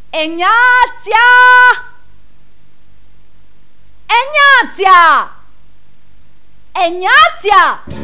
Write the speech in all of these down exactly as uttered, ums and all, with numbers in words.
Ignazia! Ignazia! Ignazia!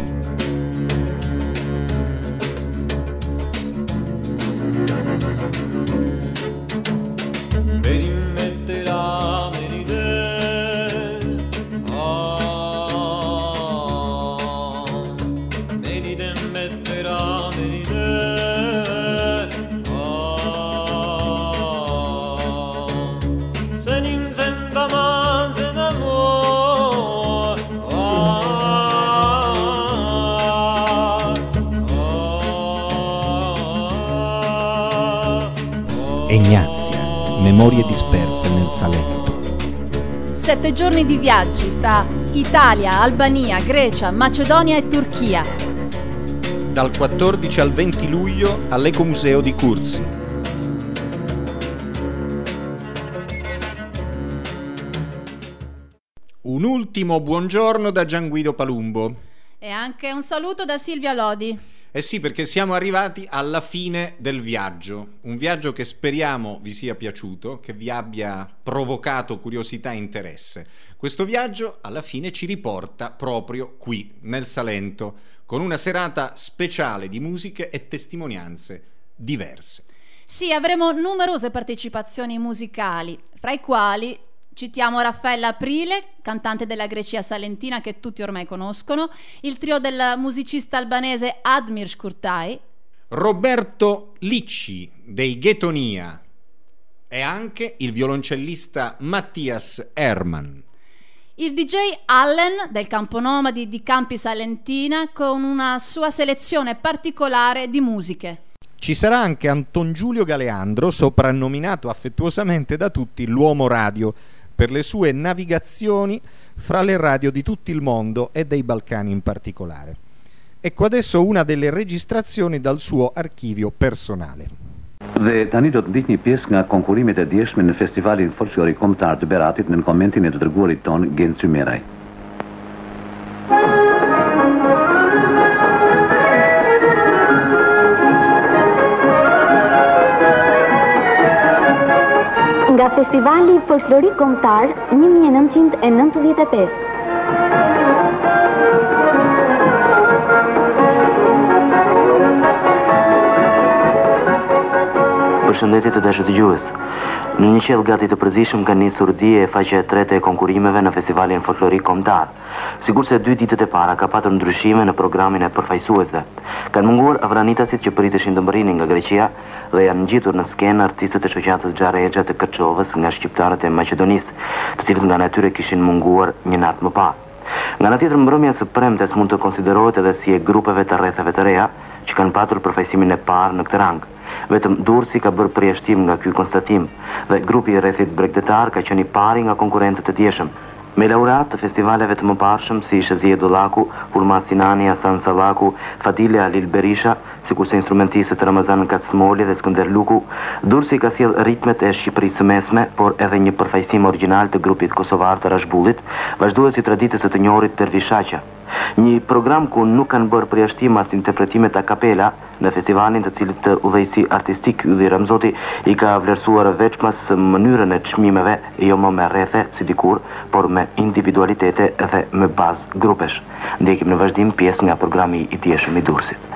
Ignazia, memorie disperse nel Salento. Sette giorni di viaggi fra Italia, Albania, Grecia, Macedonia e Turchia. Dal quattordici al venti luglio all'Ecomuseo di Curzi. Un ultimo buongiorno da Gianguido Palumbo. E anche un saluto da Silvia Lodi. Eh sì, perché siamo arrivati alla fine del viaggio, un viaggio che speriamo vi sia piaciuto, che vi abbia provocato curiosità e interesse. Questo viaggio alla fine ci riporta proprio qui, nel Salento, con una serata speciale di musiche e testimonianze diverse. Sì, avremo numerose partecipazioni musicali, fra i quali citiamo Raffaella Aprile, cantante della Grecia salentina che tutti ormai conoscono, il trio del musicista albanese Admir Shkurtai, Roberto Licci dei Getonia e anche il violoncellista Mattias Herman. Il D J Allen del Campo Nomadi di Campi Salentina con una sua selezione particolare di musiche. Ci sarà anche Anton Giulio Galeandro, soprannominato affettuosamente da tutti l'uomo radio, per le sue navigazioni fra le radio di tutto il mondo e dei Balcani in particolare. Ecco adesso una delle registrazioni dal suo archivio personale. Dhe tani do të ndiq një pjesë nga konkurimet e dieshme në Festivalin Folklorik Kombëtar të Beratit në komentin e të dërguarit ton Genç Symeraj. Nga Festivali Folklorik Kombëtar një mijë e nëntëqind e nëntëdhjetë e pesë. Përshëndetje të dashur dëgjues. Në një qell gati të përzishëm ka nisur dije e faqja e tretë e konkurimeve në Festivalin Folklorik Kombëtar. Sigurisht se dy ditët e para ka patur ndryshime në programin e përfaqësuesve. Kanë munguar avranitasit që priteshin të mbërrinin nga Greqia dhe janë ngjitur në skenë artistët e shoqatës Xharexha të Kërçovës nga shqiptarët e Maqedonisë, të cilët nga natyre kishin munguar një natë më parë. Nga ana tjetër, mbrëmja së premtes mund të konsiderohet edhe si e grupeve të rrethave të reja që kanë patur përfaqësimin e parë në këtë rang. Vetëm Durrësi ka bërë përjashtim nga ky konstatim dhe grupi i rrethit bregdetar ka qenë i pari nga konkurrentët e dieshëm. Me laureat të festivaleve të mëparshëm si Shëzije Dollaku, Hurma Sinani, Hasan Sallaku, Fadile Alil Berisha, sikurse instrumentistët Ramazan Kacmoli dhe Skënder Luku, Durrësi ka sjell ritmet e Shqipërisë së Mesme, por edhe një përfaqësim origjinal të grupit kosovar të Rashbullit, vazhduesi traditës së të njohurit Dervish Shaqja. Një program ku nuk kanë bërë përjashtim as interpretimet a kapela në festivalin, të cilit të udhëheqësi artistik Ylli Ramzoti i ka vlerësuar veçmas mënyrën e çmimeve, jo më me rrethe si dikur, por me individualitete dhe me bazë grupesh. Ndjekim në vazhdim pjesë nga programi i dieshëm i Durrësit.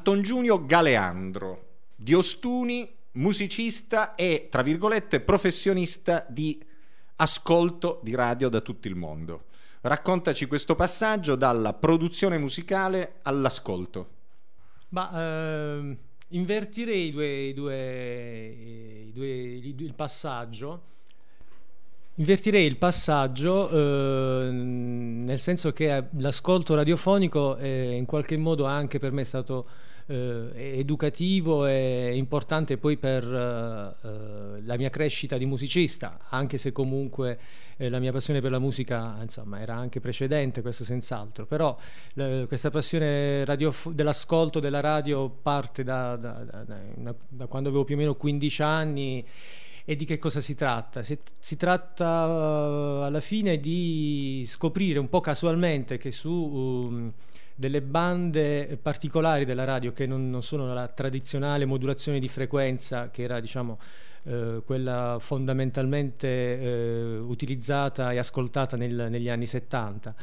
Anton Giunio Galeandro, di Ostuni, musicista e, tra virgolette, professionista di ascolto di radio da tutto il mondo. Raccontaci questo passaggio dalla produzione musicale all'ascolto. Ma eh, invertirei i due, i due, i due, il passaggio. Invertirei il passaggio eh, nel senso che l'ascolto radiofonico è in qualche modo anche per me è stato eh, educativo e importante poi per eh, la mia crescita di musicista, anche se comunque eh, la mia passione per la musica insomma era anche precedente, questo senz'altro, però eh, questa passione radio, dell'ascolto della radio parte da, da, da, da, da quando avevo più o meno quindici anni. E di che cosa si tratta? Si, si tratta uh, alla fine di scoprire un po' casualmente che su um, delle bande particolari della radio, che non, non sono la tradizionale modulazione di frequenza, che era diciamo uh, quella fondamentalmente uh, utilizzata e ascoltata nel, negli anni settanta,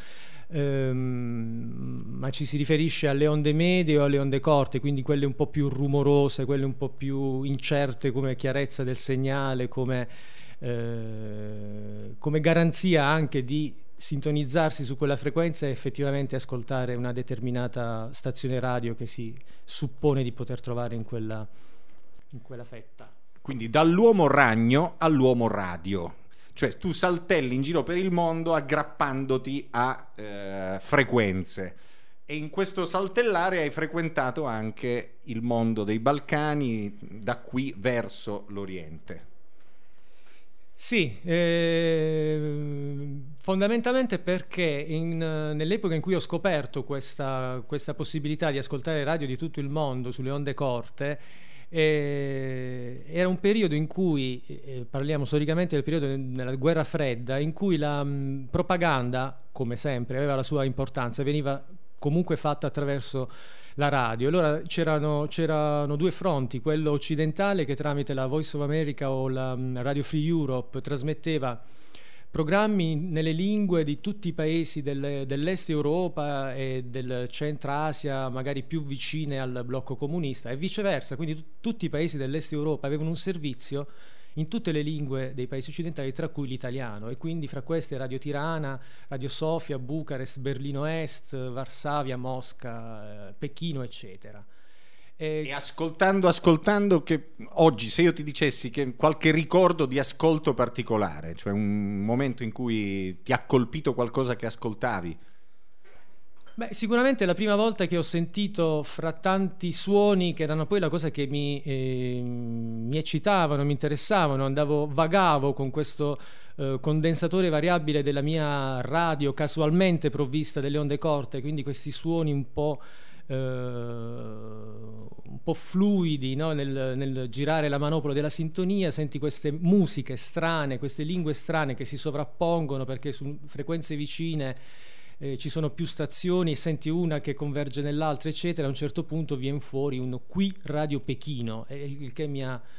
Um, ma ci si riferisce alle onde medie o alle onde corte, quindi quelle un po' più rumorose, quelle un po' più incerte come chiarezza del segnale, come, eh, come garanzia anche di sintonizzarsi su quella frequenza e effettivamente ascoltare una determinata stazione radio che si suppone di poter trovare in quella, in quella fetta. Quindi dall'uomo ragno all'uomo radio. Cioè tu saltelli in giro per il mondo aggrappandoti a eh, frequenze, e in questo saltellare hai frequentato anche il mondo dei Balcani, da qui verso l'Oriente. Sì, eh, fondamentalmente perché in, nell'epoca in cui ho scoperto questa, questa possibilità di ascoltare radio di tutto il mondo sulle onde corte, Eh, era un periodo in cui, eh, parliamo storicamente del periodo della guerra fredda, in cui la mh, propaganda, come sempre, aveva la sua importanza, veniva comunque fatta attraverso la radio. Allora c'erano, c'erano due fronti, quello occidentale che tramite la Voice of America o la mh, Radio Free Europe trasmetteva programmi nelle lingue di tutti i paesi del, dell'est Europa e del centro Asia, magari più vicine al blocco comunista, e viceversa, quindi t- tutti i paesi dell'est Europa avevano un servizio in tutte le lingue dei paesi occidentali, tra cui l'italiano, e quindi fra queste Radio Tirana, Radio Sofia, Bucarest, Berlino Est, Varsavia, Mosca, eh, Pechino, eccetera. E, e ascoltando, ascoltando, che oggi se io ti dicessi che qualche ricordo di ascolto particolare, cioè un momento in cui ti ha colpito qualcosa che ascoltavi? Beh, sicuramente la prima volta che ho sentito, fra tanti suoni che erano poi la cosa che mi, eh, mi eccitavano, mi interessavano, andavo, vagavo con questo eh, condensatore variabile della mia radio casualmente provvista delle onde corte, quindi questi suoni un po' Uh, un po' fluidi, no? nel, nel girare la manopola della sintonia, senti queste musiche strane, queste lingue strane che si sovrappongono perché su frequenze vicine eh, ci sono più stazioni e senti una che converge nell'altra, eccetera. A un certo punto viene fuori un qui Radio Pechino, il che mi ha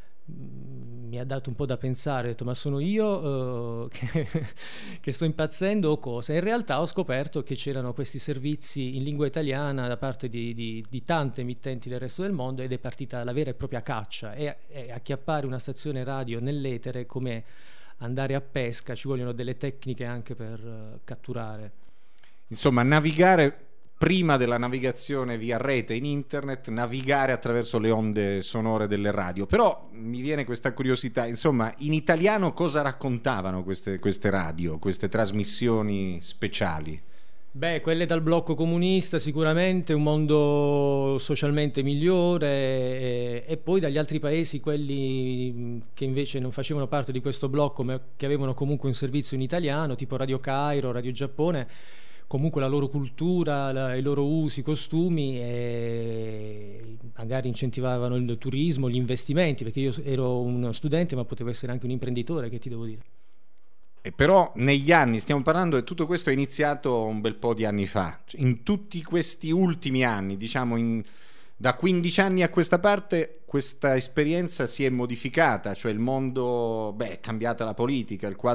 mi ha dato un po' da pensare, ho detto ma sono io uh, che, che sto impazzendo o cosa? In realtà ho scoperto che c'erano questi servizi in lingua italiana da parte di, di, di tante emittenti del resto del mondo, ed è partita la vera e propria caccia, e, e acchiappare una stazione radio nell'etere come andare a pesca, ci vogliono delle tecniche anche per uh, catturare. Insomma, navigare prima della navigazione via rete in internet, navigare attraverso le onde sonore delle radio. Però mi viene questa curiosità, insomma, in italiano cosa raccontavano queste, queste radio, queste trasmissioni speciali? Beh, quelle dal blocco comunista sicuramente, un mondo socialmente migliore, e, e poi dagli altri paesi, quelli che invece non facevano parte di questo blocco ma che avevano comunque un servizio in italiano, tipo Radio Cairo, Radio Giappone, comunque la loro cultura, la, i loro usi, i costumi, e magari incentivavano il turismo, gli investimenti, perché io ero uno studente ma potevo essere anche un imprenditore, che ti devo dire. E però negli anni, stiamo parlando che tutto questo è iniziato un bel po' di anni fa, in tutti questi ultimi anni, diciamo in, da quindici anni a questa parte, questa esperienza si è modificata, cioè il mondo, beh, è cambiata la politica, il quadro